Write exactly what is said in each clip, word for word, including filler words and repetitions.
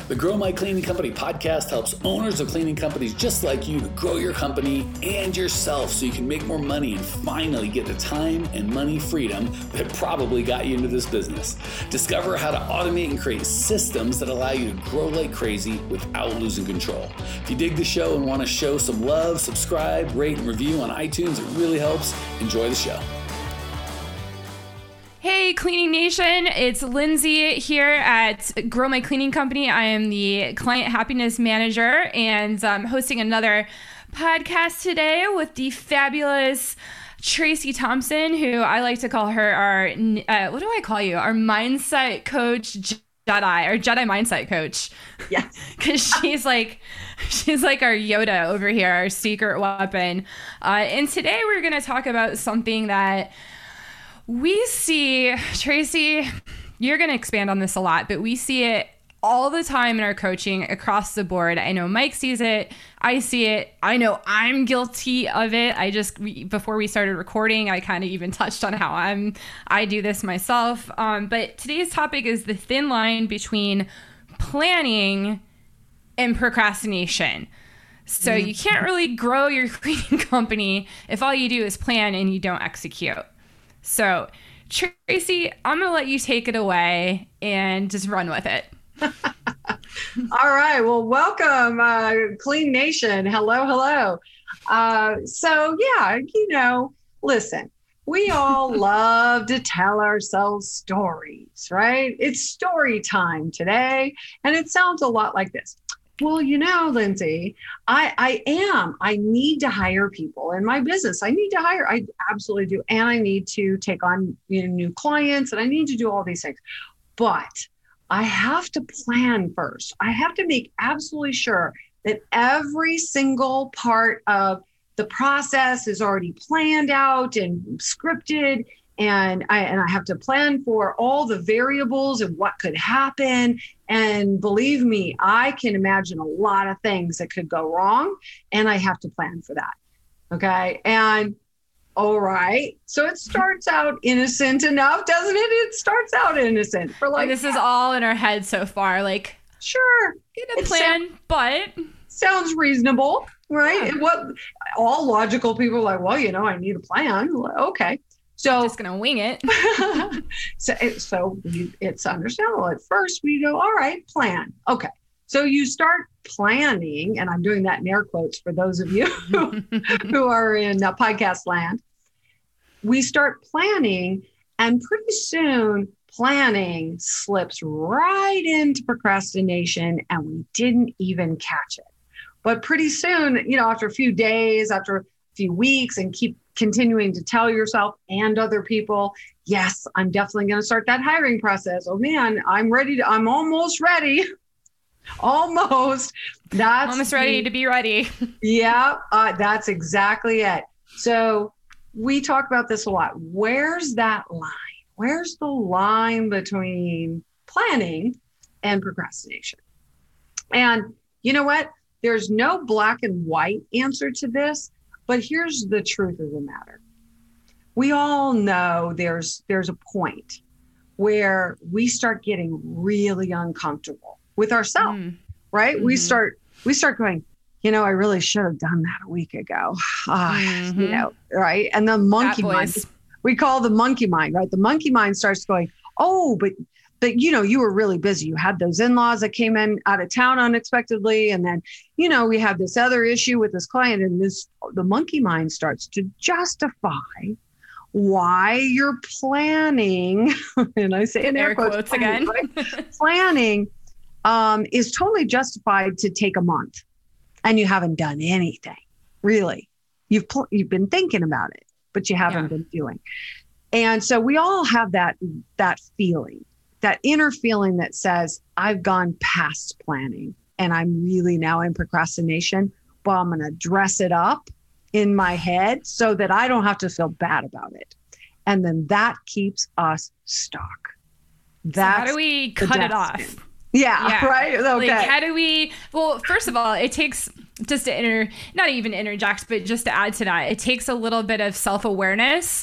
The Grow My Cleaning Company podcast helps owners of cleaning companies just like you to grow your company and yourself so you can make more money and finally get the time and money freedom that probably got you into this business. Discover how to automate and create systems that allow you to grow like crazy without losing control. If you dig the show and want to show some love, subscribe, rate, and review on iTunes. It really helps. Enjoy the show. Hey, Cleaning Nation. It's Lindsay here at Grow My Cleaning Company. I am the Client Happiness Manager and I'm hosting another podcast today with the fabulous Tracy Thompson, who I like to call her our, uh, what do I call you? Our mindset coach, Jedi, or Jedi mindset coach. Yeah. Because she's like, she's like our Yoda over here, our secret weapon. Uh, and today we're going to talk about something that we see, Tracy, you're going to expand on this a lot, but we see it all the time in our coaching across the board. I know Mike sees it. I see it. I know I'm guilty of it. I just, before we started recording, I kind of even touched on how I'm, I do this myself. Um, but today's topic is the thin line between planning and procrastination. So mm-hmm. you can't really grow your cleaning company if all you do is plan and you don't execute. So, Tracy, I'm going to let you take it away and just run with it. All right. Well, welcome, uh, Clean Nation. Hello, hello. Uh, so, yeah, you know, listen, we all love to tell ourselves stories, right? It's story time today. And it sounds a lot like this. Well, you know, Lindsay, I, I am. I need to hire people in my business. I need to hire. I absolutely do. And I need to take on you know, new clients and I need to do all these things. But I have to plan first. I have to make absolutely sure that every single part of the process is already planned out and scripted. And I and I have to plan for all the variables and what could happen. And believe me, I can imagine a lot of things that could go wrong. And I have to plan for that. Okay. And all right. So it starts out innocent enough, doesn't it? It starts out innocent for like. And this is all in our head so far. Like, sure. Get a plan, sound, but. Sounds reasonable, right? Yeah. And what all logical people are like, well, you know, I need a plan. Okay. So I'm just going to wing it. so so you, it's understandable. At first we go, all right, plan. Okay. So you start planning, and I'm doing that in air quotes for those of you who, who are in uh, podcast land. We start planning, and pretty soon planning slips right into procrastination, and we didn't even catch it. But pretty soon, you know, after a few days, after a few weeks, and keep continuing to tell yourself and other people, yes, I'm definitely going to start that hiring process. Oh man, I'm ready to, I'm almost ready. almost. That's almost ready the, to be ready. yeah, uh, that's exactly it. So we talk about this a lot. Where's that line? Where's the line between planning and procrastination? And you know what? There's no black and white answer to this. But here's the truth of the matter. We all know there's there's a point where we start getting really uncomfortable with ourselves, mm. right? Mm-hmm. We start we start going, you know, I really should have done that a week ago. Uh, mm-hmm. You know, right? And the monkey mind, we call the monkey mind, right? The monkey mind starts going, oh, but But, you know, you were really busy. You had those in-laws that came in out of town unexpectedly. And then, you know, we had this other issue with this client, and this, the monkey mind starts to justify why you're planning. And I say in air, air quotes, quotes planning, again, right? planning um, is totally justified to take a month, and you haven't done anything really. You've, pl- you've been thinking about it, but you haven't yeah. been doing. And so we all have that, that feeling. That inner feeling that says, I've gone past planning and I'm really now in procrastination, but I'm going to dress it up in my head so that I don't have to feel bad about it. And then that keeps us stuck. That's so how do we cut it off? Yeah, yeah, right? Okay. Like, how do we, well, first of all, it takes, just to inter, not even interject, but just to add to that, it takes a little bit of self-awareness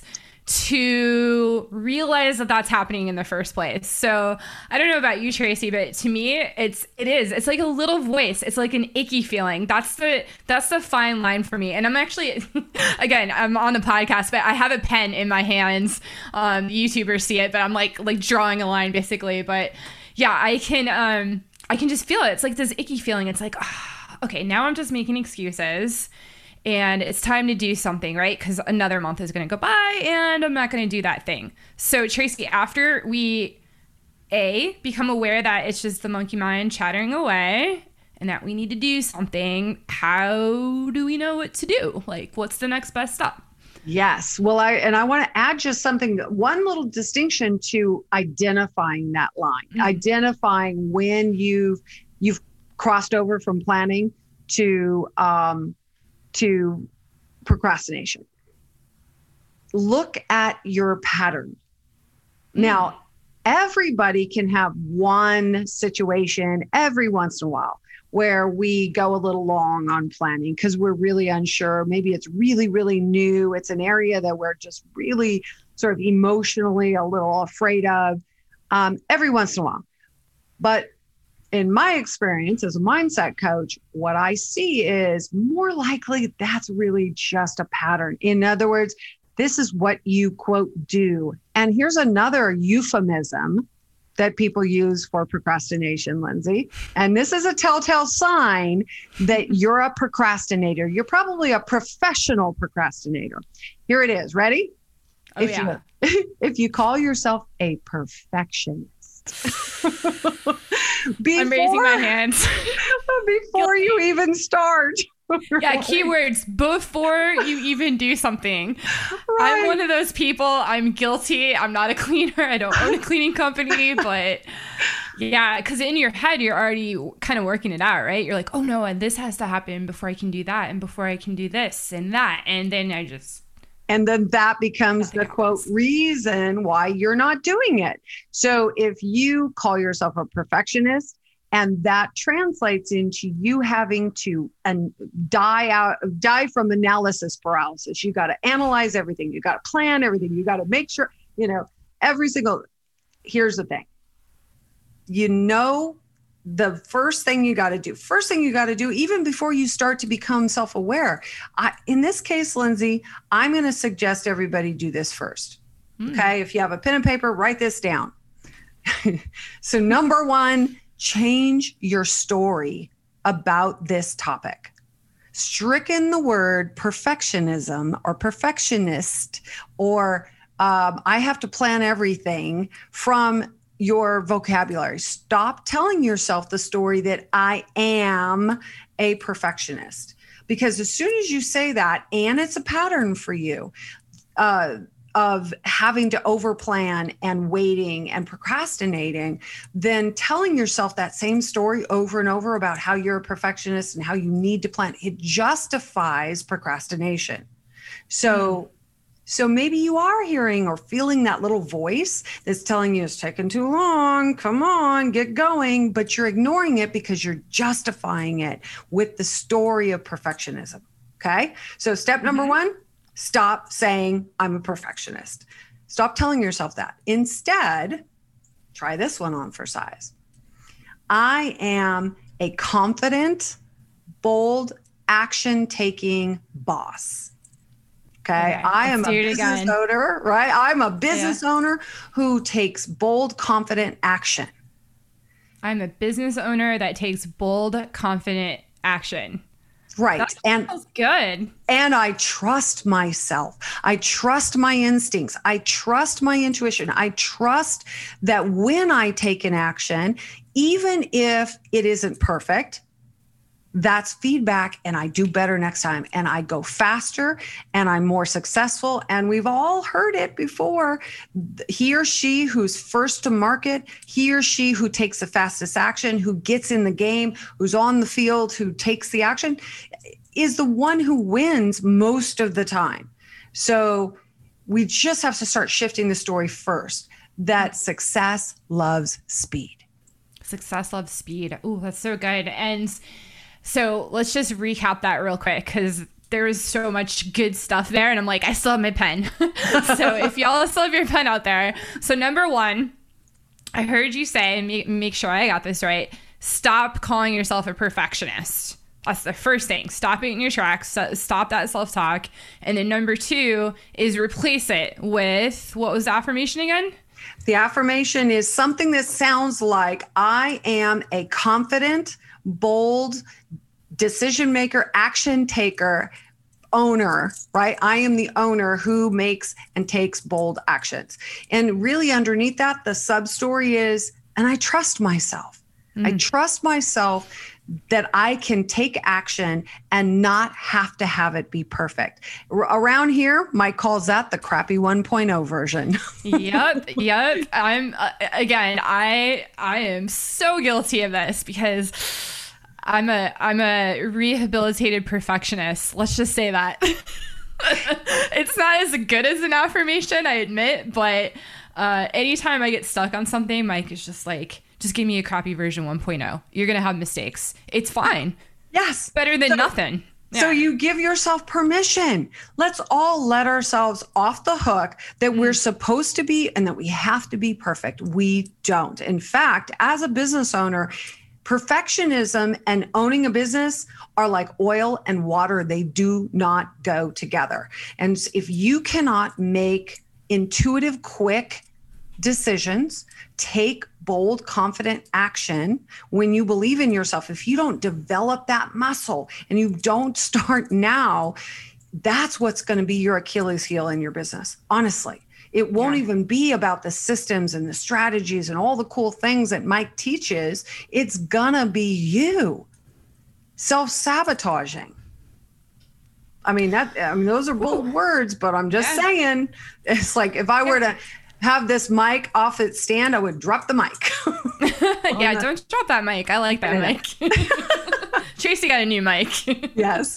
to realize that that's happening in the first place. So I don't know about you, Tracy, but to me, it's it is it's like a little voice. It's like an icky feeling. That's the that's the fine line for me. And I'm actually, again, I'm on the podcast, but I have a pen in my hands. Um, YouTubers see it, but I'm like like drawing a line basically. But yeah, I can um I can just feel it. It's like this icky feeling. It's like, oh, okay, now I'm just making excuses. And it's time to do something, right? Because another month is going to go by and I'm not going to do that thing. So, Tracy, after we, A, become aware that it's just the monkey mind chattering away and that we need to do something, how do we know what to do? Like, what's the next best step? Yes. Well, I and I want to add just something, one little distinction to identifying that line, mm-hmm. identifying when you've you've crossed over from planning to um, to procrastination. Look at your pattern. Now, everybody can have one situation every once in a while where we go a little long on planning because we're really unsure. Maybe it's really, really new. It's an area that we're just really sort of emotionally a little afraid of um, every once in a while. But in my experience as a mindset coach, what I see is more likely that's really just a pattern. In other words, this is what you, quote, do. And here's another euphemism that people use for procrastination, Lindsay. And this is a telltale sign that you're a procrastinator. You're probably a professional procrastinator. Here it is. Ready? Oh, if yeah. you, if you call yourself a perfectionist, before, I'm raising my hands. Before you even start. Yeah, keywords before you even do something. Right. I'm one of those people. I'm guilty. I'm not a cleaner. I don't own a cleaning company, but yeah, because in your head, you're already kind of working it out, right? You're like, oh no, and this has to happen before I can do that, and before I can do this and that. And then I just... And then that becomes the quote reason why you're not doing it. So if you call yourself a perfectionist and that translates into you having to and die out, die from analysis paralysis, you got to analyze everything. You got to plan everything. You got to make sure, you know, every single, here's the thing. You know, the first thing you got to do, first thing you got to do, even before you start to become self-aware. I, in this case, Lindsay, I'm going to suggest everybody do this first. Mm. Okay. If you have a pen and paper, write this down. So number one, change your story about this topic. Stricken the word perfectionism or perfectionist, or um, I have to plan everything from your vocabulary. Stop telling yourself the story that I am a perfectionist, because as soon as you say that, and it's a pattern for you uh, of having to overplan and waiting and procrastinating, then telling yourself that same story over and over about how you're a perfectionist and how you need to plan, it justifies procrastination. So mm. So maybe you are hearing or feeling that little voice that's telling you it's taking too long. Come on, get going. But you're ignoring it because you're justifying it with the story of perfectionism. Okay. So step number mm-hmm. one, stop saying I'm a perfectionist. Stop telling yourself that. Instead, try this one on for size. I am a confident, bold, action-taking boss. Okay. okay. I am a business again. owner, right? I'm a business yeah. owner who takes bold, confident action. I'm a business owner that takes bold, confident action. Right. That and feels good. And I trust myself. I trust my instincts. I trust my intuition. I trust that when I take an action, even if it isn't perfect, that's feedback, and I do better next time, and I go faster, and I'm more successful. And we've all heard it before. He or she who's first to market, he or she who takes the fastest action, who gets in the game, who's on the field, who takes the action, is the one who wins most of the time. So we just have to start shifting the story first, that success loves speed. Success loves speed. Ooh, that's so good. And so let's just recap that real quick, because there was so much good stuff there. And I'm like, I still have my pen. So if y'all still have your pen out there. So number one, I heard you say, and make, make sure I got this right, stop calling yourself a perfectionist. That's the first thing. Stop it in your tracks. Stop that self-talk. And then number two is replace it with, what was the affirmation again? The affirmation is something that sounds like, I am a confident, bold decision maker, action taker, owner, right? I am the owner who makes and takes bold actions. And really underneath that, the sub story is, and I trust myself. Mm. I trust myself that I can take action and not have to have it be perfect. R- around here, Mike calls that the crappy one point oh version. Yep, yep. I'm uh, again, I I am so guilty of this because I'm a I'm a rehabilitated perfectionist. Let's just say that. It's not as good as an affirmation, I admit, but uh, anytime I get stuck on something, Mike is just like, just give me a crappy version one point oh. You're going to have mistakes. It's fine. Yes. Better than so, nothing. Yeah. So you give yourself permission. Let's all let ourselves off the hook that mm. we're supposed to be and that we have to be perfect. We don't. In fact, as a business owner, perfectionism and owning a business are like oil and water. They do not go together. And if you cannot make intuitive, quick decisions, take bold, confident action when you believe in yourself, if you don't develop that muscle and you don't start now, that's what's going to be your Achilles heel in your business. Honestly, it won't yeah. even be about the systems and the strategies and all the cool things that Mike teaches. It's going to be you self-sabotaging. I mean, that, I mean, those are bold Ooh. words, but I'm just yeah. saying, it's like, if I were to have this mic off its stand, I would drop the mic. Yeah, don't drop that mic. I like that mic. Tracy got a new mic. Yes.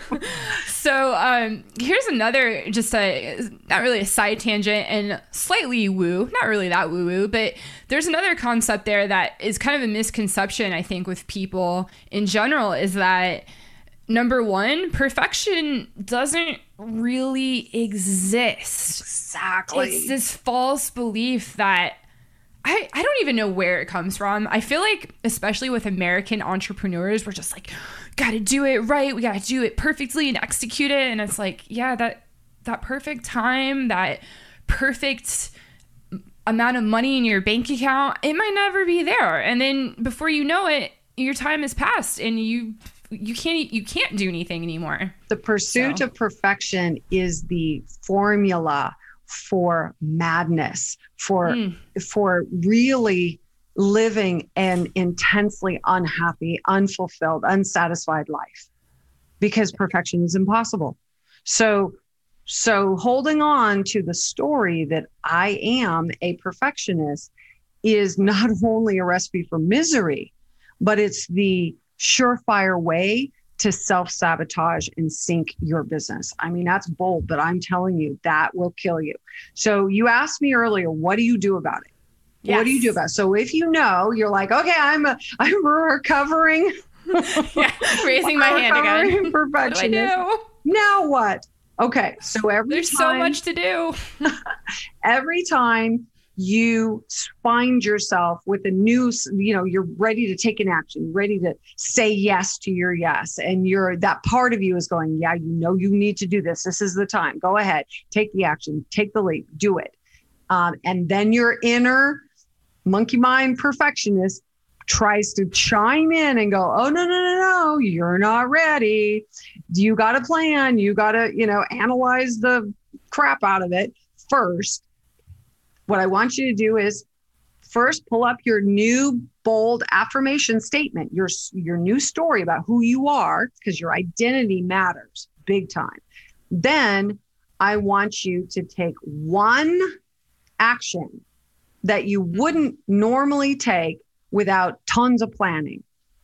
So um, here's another, just a, not really a side tangent and slightly woo, not really that woo woo, but there's another concept there that is kind of a misconception, I think, with people in general, is that number one, perfection doesn't really exist. Exactly. It's this false belief that I, I don't even know where it comes from. I feel like, especially with American entrepreneurs, we're just like, gotta do it right. We gotta do it perfectly and execute it. And it's like, yeah, that that perfect time, that perfect amount of money in your bank account, it might never be there. And then before you know it, your time has passed and you you can't you can't do anything anymore. The pursuit so. of perfection is the formula for madness, for mm. for really living an intensely unhappy, unfulfilled, unsatisfied life, because perfection is impossible. So so holding on to the story that I am a perfectionist is not only a recipe for misery, but it's the surefire way to self-sabotage and sink your business. I mean, that's bold, but I'm telling you, that will kill you. So you asked me earlier, what do you do about it? Yes. What do you do about it? So if you know, you're like, okay, I'm a, I'm a recovering, yeah, raising my hand again. Perfectionist. What do I do? Now what? Okay, so every There's time, so much to do. Every time you find yourself with a new, you know, you're ready to take an action, ready to say yes to your yes. And you're, that part of you is going, yeah, you know, you need to do this. This is the time. Go ahead, take the action, take the leap, do it. Um, and then your inner monkey mind perfectionist tries to chime in and go, oh, no, no, no, no, you're not ready. You got a plan. You got to, you know, analyze the crap out of it first. What I want you to do is first pull up your new bold affirmation statement, your, your new story about who you are, because your identity matters big time. Then I want you to take one action that you wouldn't normally take without tons of planning.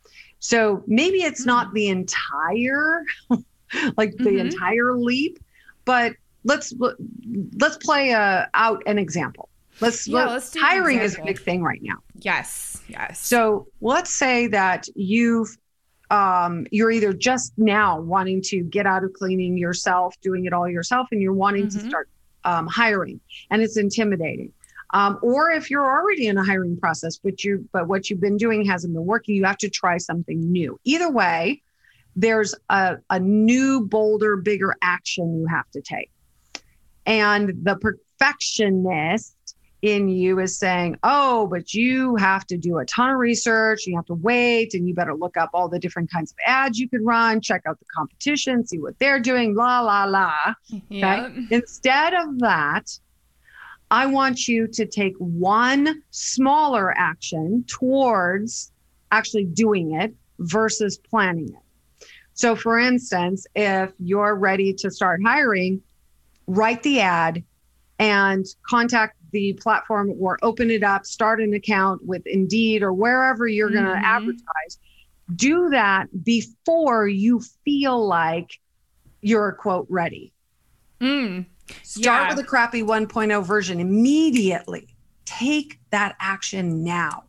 So maybe it's not the entire, like the mm-hmm. entire leap, but let's let's play uh, out an example. Let's, yeah, let, let's do hiring is a big thing right now. Yes, yes. So let's say that you've um, you're either just now wanting to get out of cleaning yourself, doing it all yourself, and you're wanting mm-hmm. to start um, hiring, and it's intimidating. Um, or if you're already in a hiring process, but you but what you've been doing hasn't been working, you have to try something new. Either way, there's a, a new, bolder, bigger action you have to take. And the perfectionist in you is saying, oh, but you have to do a ton of research, you have to wait, and you better look up all the different kinds of ads you could run, check out the competition, see what they're doing, la, la, la. Yeah. Okay? Instead of that, I want you to take one smaller action towards actually doing it versus planning it. So for instance, if you're ready to start hiring, write the ad and contact the platform or open it up, start an account with Indeed or wherever you're mm-hmm. going to advertise. Do that before you feel like you're, quote, ready. Mm. Start yeah. with a crappy one point oh version immediately. Take that action now.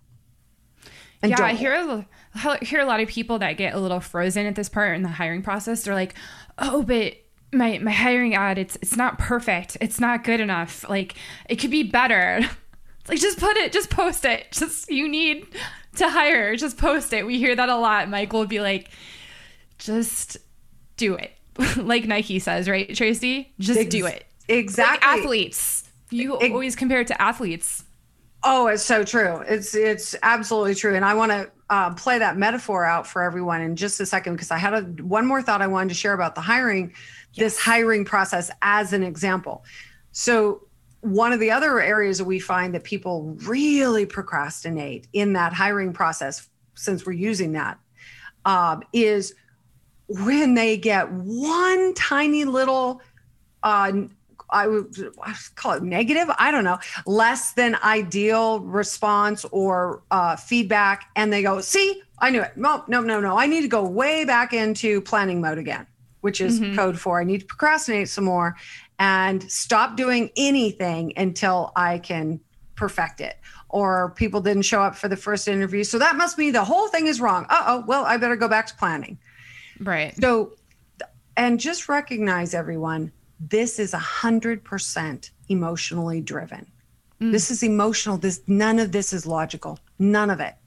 And yeah, don't. I hear a, I hear a lot of people that get a little frozen at this part in the hiring process. They're like, oh, but my my hiring ad, it's it's not perfect. It's not good enough. Like, it could be better. It's like, just put it, just post it. Just, you need to hire, just post it. We hear that a lot. Michael would be like, just do it. Like Nike says, right, Tracy? Just Ex- do it. Exactly. Like athletes. You it, always compare it to athletes. Oh, it's so true. It's it's absolutely true. And I want to uh, play that metaphor out for everyone in just a second, because I had a, one more thought I wanted to share about the hiring, yes. this hiring process as an example. So one of the other areas that we find that people really procrastinate in that hiring process, since we're using that, um, is when they get one tiny little, uh, I would call it negative, I don't know, less than ideal response or uh, feedback. And they go, see, I knew it. No, no, no, no. I need to go way back into planning mode again, which is mm-hmm. code for I need to procrastinate some more and stop doing anything until I can perfect it. Or people didn't show up for the first interview, so that must mean the whole thing is wrong. Uh-oh, well, I better go back to planning. Right. So, and just recognize, everyone, this is a hundred percent emotionally driven. Mm. This is emotional. This, none of this is logical. None of it.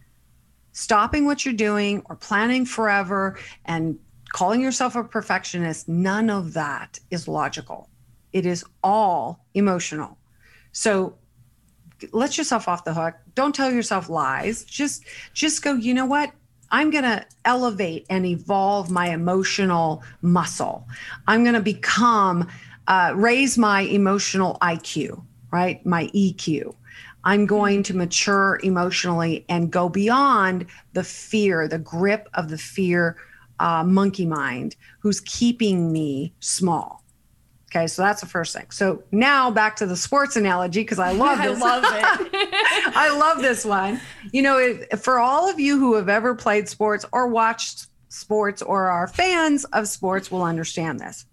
Stopping what you're doing or planning forever and calling yourself a perfectionist, none of that is logical. It is all emotional. So let yourself off the hook. Don't tell yourself lies. Just, just go, you know what? I'm going to elevate and evolve my emotional muscle. I'm going to become, uh, raise my emotional I Q, right? My E Q. I'm going to mature emotionally and go beyond the fear, the grip of the fear uh, monkey mind who's keeping me small. Okay, so that's the first thing. So now back to the sports analogy, because I love this. I love it. I love this one. You know, it, for all of you who have ever played sports or watched sports or are fans of sports will understand this.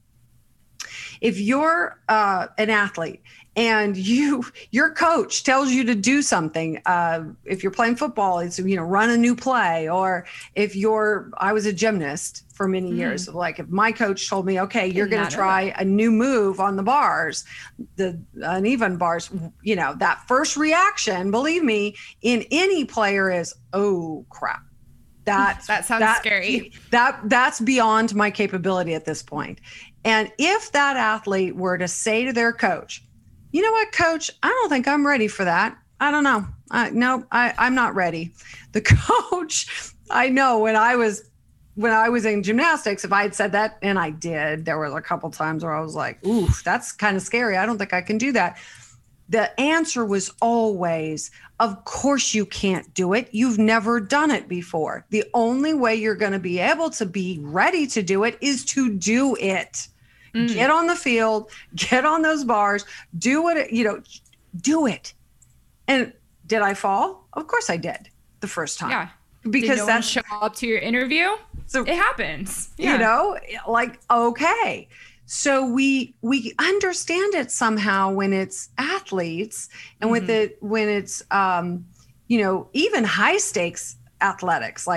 If you're uh, an athlete and you your coach tells you to do something, uh, if you're playing football, it's, you know, run a new play. Or if you're, I was a gymnast for many mm-hmm. years. Like if my coach told me, okay, you're going to try a new move on the bars, the uneven bars, you know, that first reaction, believe me, in any player is, oh crap. That, that sounds that, scary. That that's beyond my capability at this point. And if that athlete were to say to their coach, you know what, coach, I don't think I'm ready for that. I don't know. I, no, I, I'm not ready. The coach, I know when I was when I was in gymnastics, if I had said that, and I did, there was a couple times where I was like, ooh, that's kind of scary. I don't think I can do that. The answer was always, of course you can't do it. You've never done it before. The only way you're going to be able to be ready to do it is to do it. Mm. Get on the field, get on those bars, do it, you know, do it. And did I fall? Of course I did the first time. Yeah. Because did no that's one show up to your interview. So it happens. Yeah. You know, like, okay. So we we understand it somehow when it's athletes and mm-hmm. with it when it's um, you know, even high stakes athletics like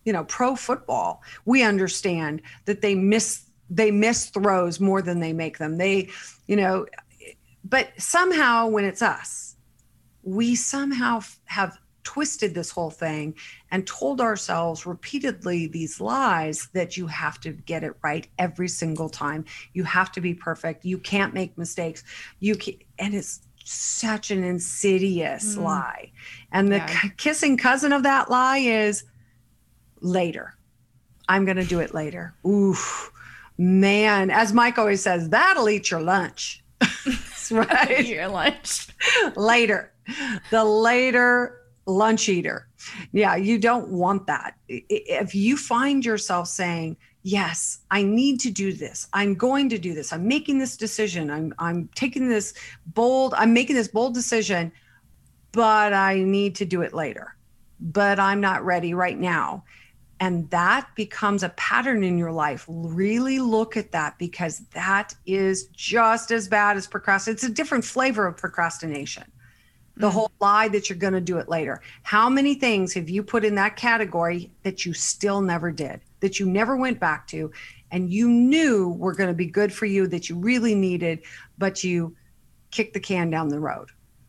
you know, pro football, we understand that they miss they miss throws more than they make them. They, you know, but somehow when it's us, we somehow have twisted this whole thing and told ourselves repeatedly these lies that you have to get it right every single time. You have to be perfect. You can't make mistakes. You can, and it's such an insidious mm. lie. And the yeah. k- kissing cousin of that lie is later. I'm going to do it later. Oof, man. As Mike always says, that'll eat your lunch. Right? Eat your lunch. Later. The later lunch eater. Yeah, you don't want that. If you find yourself saying, yes, I need to do this. I'm going to do this. I'm making this decision. I'm I'm taking this bold, I'm making this bold decision, but I need to do it later. But I'm not ready right now. And that becomes a pattern in your life. Really look at that, because that is just as bad as procrastination. It's a different flavor of procrastination. The mm. whole lie that you're going to do it later. How many things have you put in that category that you still never did, that you never went back to, and you knew were going to be good for you, that you really needed, but you kicked the can down the road?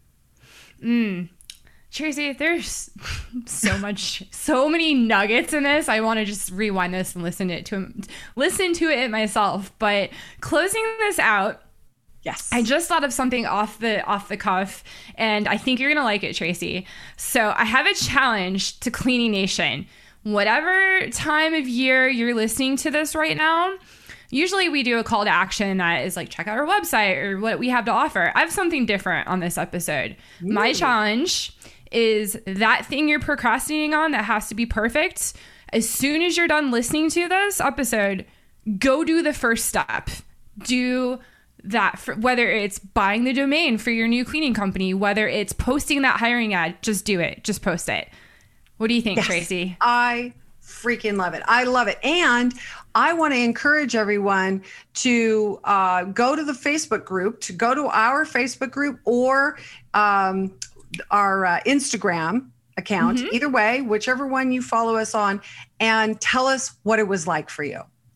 Mm. Tracy, there's so much, so many nuggets in this. I want to just rewind this and listen to it to listen to it myself. But closing this out, yes, I just thought of something off the off the cuff, and I think you're gonna like it, Tracy. So I have a challenge to Cleaning Nation. Whatever time of year you're listening to this right now, usually we do a call to action that is like, check out our website or what we have to offer. I have something different on this episode. Ooh. My challenge is that thing you're procrastinating on that has to be perfect. As soon as you're done listening to this episode, go do the first step. Do that, for, whether it's buying the domain for your new cleaning company, whether it's posting that hiring ad, just do it. Just post it. What do you think, yes, Tracy? I freaking love it. I love it. And I want to encourage everyone to uh, go to the Facebook group, to go to our Facebook group or um, our uh, Instagram account, mm-hmm. either way, whichever one you follow us on, and tell us what it was like for you.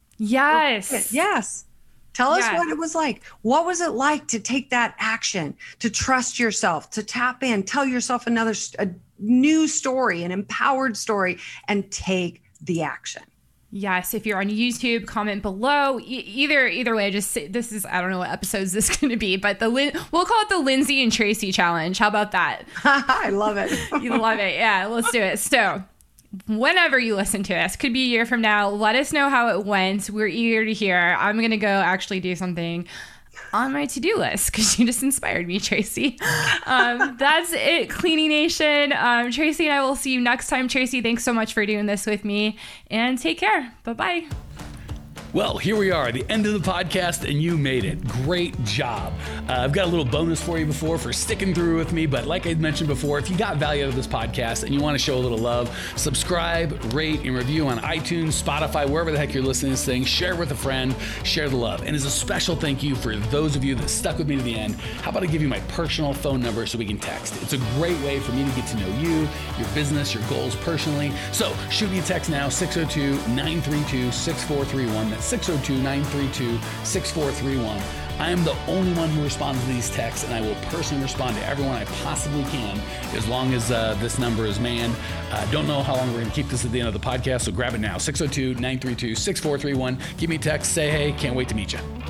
Yes. Yes. Tell us yes. what it was like. What was it like to take that action, to trust yourself, to tap in, tell yourself another, a new story, an empowered story, and take the action. Yes. If you're on YouTube, comment below. E- either either way, just say, this is, I don't know what episodes this is going to be, but the Lin- we'll call it the Lindsay and Tracy challenge. How about that? I love it. You love it. Yeah, let's do it. So whenever you listen to this, could be a year from now, let us know how it went. We're eager to hear. I'm going to go actually do something on my to-do list because you just inspired me, Tracy. Um, that's it, Cleaning Nation. Um, Tracy and I will see you next time. Tracy, thanks so much for doing this with me, and take care. Bye-bye. Well, here we are, the end of the podcast, and you made it. Great job. Uh, I've got a little bonus for you before for sticking through with me, but like I mentioned before, if you got value out of this podcast and you want to show a little love, subscribe, rate, and review on iTunes, Spotify, wherever the heck you're listening to this thing. Share with a friend, share the love. And as a special thank you for those of you that stuck with me to the end, how about I give you my personal phone number so we can text? It's a great way for me to get to know you, your business, your goals personally. So shoot me a text now, six oh two, nine three two, six four three one. That's six oh two, nine three two, six four three one. I am the only one who responds to these texts, and I will personally respond to everyone I possibly can as long as uh, this number is manned. Uh, don't know how long we're going to keep this at the end of the podcast, so grab it now. six oh two, nine three two, six four three one. Give me a text, say hey, can't wait to meet you.